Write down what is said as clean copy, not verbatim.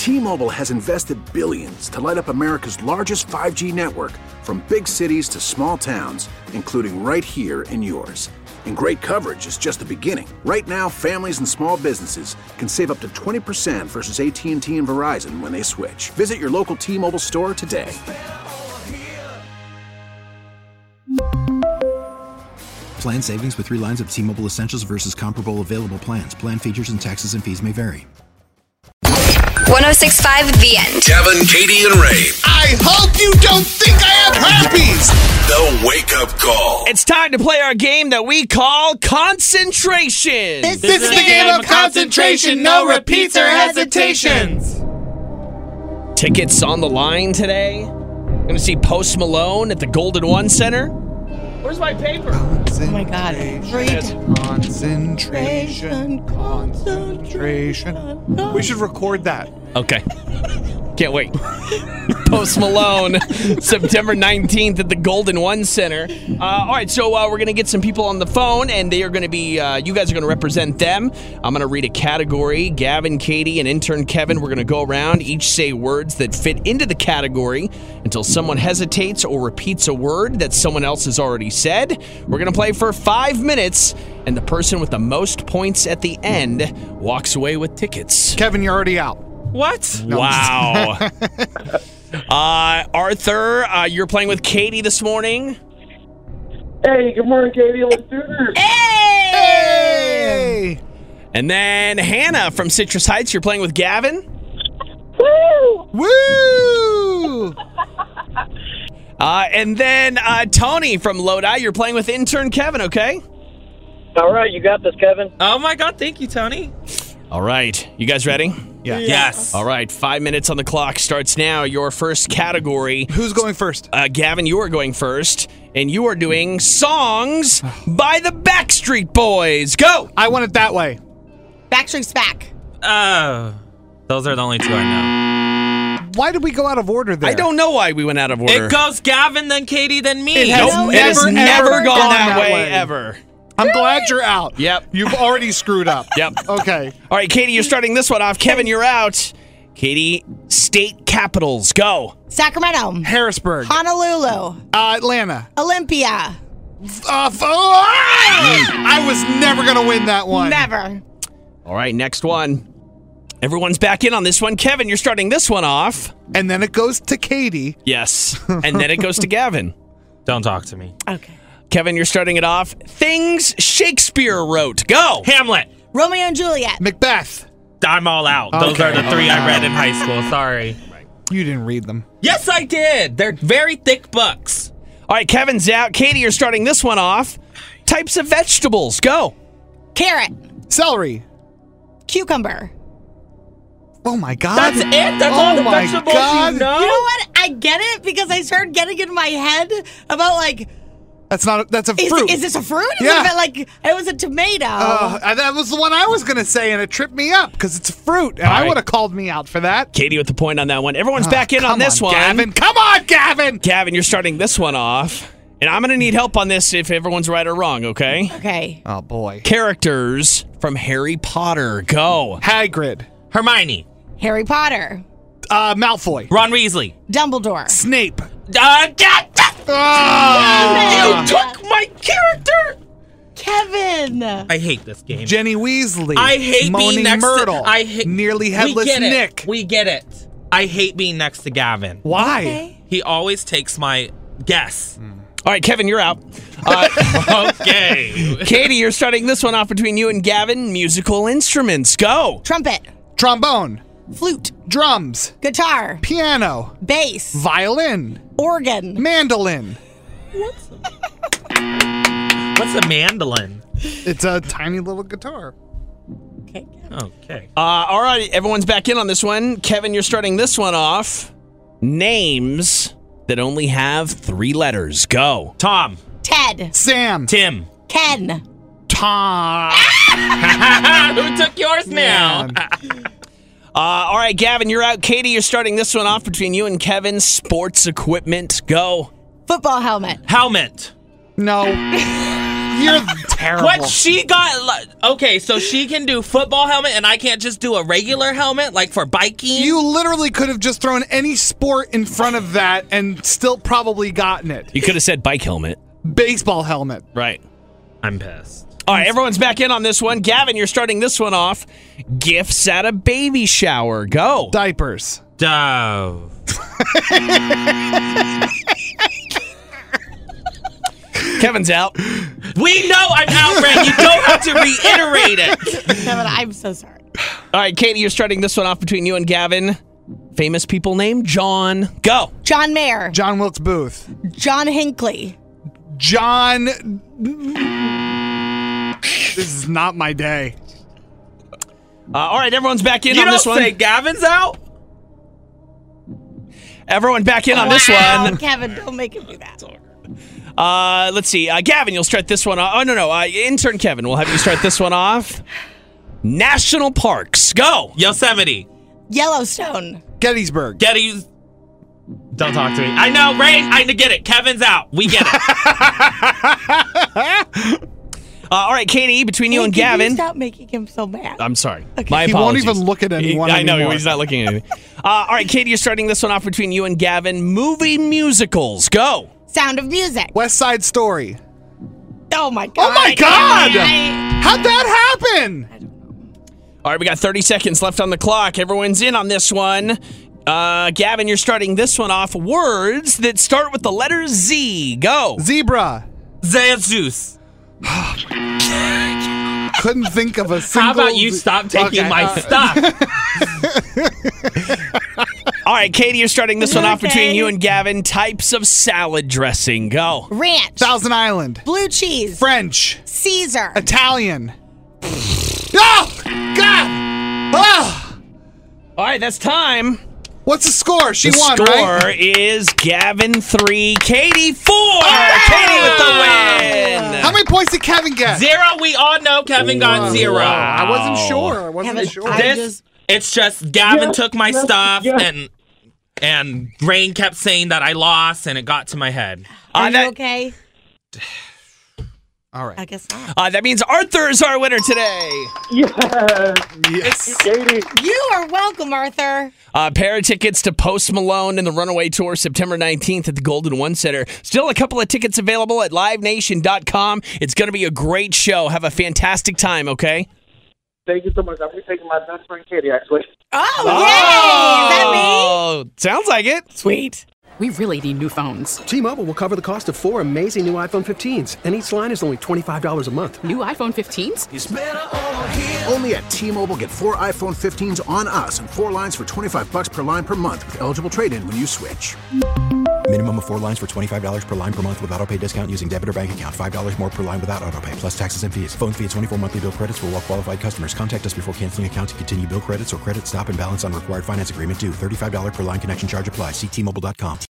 T-Mobile has invested billions to light up America's largest 5G network, from big cities to small towns, including right here in yours. And great coverage is just the beginning. Right now, families and small businesses can save up to 20% versus AT&T and Verizon when they switch. Visit your local T-Mobile store today. Plan savings with 3 lines of T-Mobile Essentials versus comparable available plans. Plan features and taxes and fees may vary. 106.5 The End. Kevin, Katie, and Ray. I hope you don't think I have herpes! The Wake Up Call. It's time to play our game that we call Concentration. This is the game of concentration. No repeats or hesitations. Tickets on the line today. Going to see Post Malone at the Golden One Center. Where's my paper? Oh my God. Read. Concentration. We should record that. Okay. Can't wait. Post Malone, September 19th at the Golden One Center. All right, so we're going to get some people on the phone, and they are going to be, you guys are going to represent them. I'm going to read a category. Gavin, Katie, and intern Kevin, we're going to go around, each say words that fit into the category until someone hesitates or repeats a word that someone else has already said. We're going to play for 5 minutes, and the person with the most points at the end walks away with tickets. Kevin, you're already out. What? No, wow. Arthur, you're playing with Katie this morning. Hey, good morning, Katie. Let's do this. Hey! And then Hannah from Citrus Heights, you're playing with Gavin. Woo! Woo! And then Tony from Lodi, you're playing with intern Kevin, okay? All right, you got this, Kevin. Oh, my God. Thank you, Tony. All right. You guys ready? Yeah. Yes. All right. 5 minutes on the clock starts now. Your first category. Who's going first? Gavin, you are going first. And you are doing songs by the Backstreet Boys. Go! I want it that way. Backstreet's back. Those are the only 2 I know. Why did we go out of order there? I don't know why we went out of order. It goes Gavin, then Katie, then me. It has Nope, it has never gone that way, ever. ever. I'm glad you're out. Yep. You've already screwed up. Yep. Okay. All right, Katie, you're starting this one off. Kevin, you're out. Katie, state capitals. Go. Sacramento. Harrisburg. Honolulu. Atlanta. Olympia. I was never going to win that one. Never. All right, next one. Everyone's back in on this one. Kevin, you're starting this one off. And then it goes to Katie. Yes. And then it goes to Gavin. Don't talk to me. Okay. Kevin, you're starting it off. Things Shakespeare wrote. Go. Hamlet. Romeo and Juliet. Macbeth. I'm all out. Those are the 3 I read in high school. Sorry. You didn't read them. Yes, I did. They're very thick books. All right, Kevin's out. Katie, you're starting this one off. Types of vegetables. Go. Carrot. Celery. Cucumber. Oh, my God. That's it? That's all the vegetables God. you know? You know what? I get it because I started getting in my head about like... That's a fruit. Is this a fruit? Yeah. It was a tomato. That was the one I was going to say, and it tripped me up because it's a fruit, and All I right. would have called me out for that. Katie with the point on that one. Everyone's back in on this one. Gavin. Come on, Gavin! Gavin, you're starting this one off. And I'm going to need help on this if everyone's right or wrong, okay? Okay. Oh, boy. Characters from Harry Potter. Go. Hagrid. Hermione. Harry Potter. Malfoy. Ron Weasley. Dumbledore. Snape. You took my character! Kevin. I hate this game. Jenny Weasley. I hate Moaning being next Myrtle. to... I hate... Nearly Headless Nick. We get it. I hate being next to Gavin. Why? Okay. He always takes my guess. All right, Kevin, you're out. Okay. Katie, you're starting this one off between you and Gavin. Musical instruments. Go. Trumpet. Trombone. Flute. Drums. Guitar. Piano. Bass. Violin. Organ. Mandolin. What's a mandolin? It's a tiny little guitar. Okay. Okay. All right, everyone's back in on this one. Kevin, you're starting this one off. Names that only have 3 letters. Go. Tom. Ted. Sam. Tim. Ken. Tom. Who took yours now? All right, Gavin, you're out. Katie, you're starting this one off between you and Kevin. Sports equipment. Go. Football helmet. Helmet. No. You're terrible. What she got? Okay, so she can do football helmet, and I can't just do a regular helmet, like for biking. You literally could have just thrown any sport in front of that and still probably gotten it. You could have said bike helmet. Baseball helmet. Right. I'm pissed. All right, everyone's back in on this one. Gavin, you're starting this one off. Gifts at a baby shower. Go. Diapers. Dove. Kevin's out. We know I'm out, Ray. You don't have to reiterate it. Kevin, I'm so sorry. All right, Katie, you're starting this one off between you and Gavin. Famous people named John. Go. John Mayer. John Wilkes Booth. John Hinckley. John. This is not my day. All right, everyone's back in You on this don't one. say Gavin's out? Everyone back in on this Wow, one. Kevin, don't make him do that. Let's see. Gavin, you'll start this one off. Oh, no. Intern Kevin, we'll have you start this one off. National parks. Go. Yosemite. Yellowstone. Gettysburg. Getty's. Don't talk to me. I know, Ray. I get it. Kevin's out. We get it. All right, Katie, between you and Can Gavin. you stop making him so mad. I'm sorry. Okay. My He won't apologies. even look at anyone I know, anymore. he's not looking at anything. All right, Katie, you're starting this one off between you and Gavin. Movie musicals. Go. Sound of Music. West Side Story. Oh, my God. Oh, my God! I- How'd that happen? All right, we got 30 seconds left on the clock. Everyone's in on this one. Gavin, you're starting this one off. Words that start with the letter Z. Go. Zebra. Zeus. Couldn't think of a single... How about you stop taking my stuff? All right, Katie, you're starting this one off Okay. between you and Gavin. Types of salad dressing. Go. Ranch. Thousand Island. Blue cheese. French. Caesar. Italian. Oh! God! Oh! All right, that's time. What's the score? She The won, score right? is Gavin 3, Katie 4. Oh! Katie with the win. How many points did Kevin get? 0. We all know Kevin got 0. I wasn't sure. I wasn't Kevin, sure. I This, just- it's just Gavin Yes, took my yes, stuff yes. and Rain kept saying that I lost and it got to my head. Are you that- okay? All right. I guess not. That means Arthur is our winner today. Yes. Katie. You are welcome, Arthur. Pair of tickets to Post Malone and the Runaway Tour September 19th at the Golden One Center. Still a couple of tickets available at livenation.com. It's going to be a great show. Have a fantastic time, okay? Thank you so much. I'm taking my best friend Katie, actually. Oh, yay! Is that me? Oh, sounds like it. Sweet. We really need new phones. T-Mobile will cover the cost of 4 amazing new iPhone 15s, and each line is only $25 a month. New iPhone 15s? Only at T-Mobile, get 4 iPhone 15s on us and 4 lines for $25 per line per month with eligible trade-in when you switch. Minimum of 4 lines for $25 per line per month with autopay discount using debit or bank account. $5 more per line without autopay, plus taxes and fees. Phone fee at 24 monthly bill credits for well-qualified customers. Contact us before canceling account to continue bill credits or credit stop and balance on required finance agreement due. $35 per line connection charge applies. See T-Mobile.com.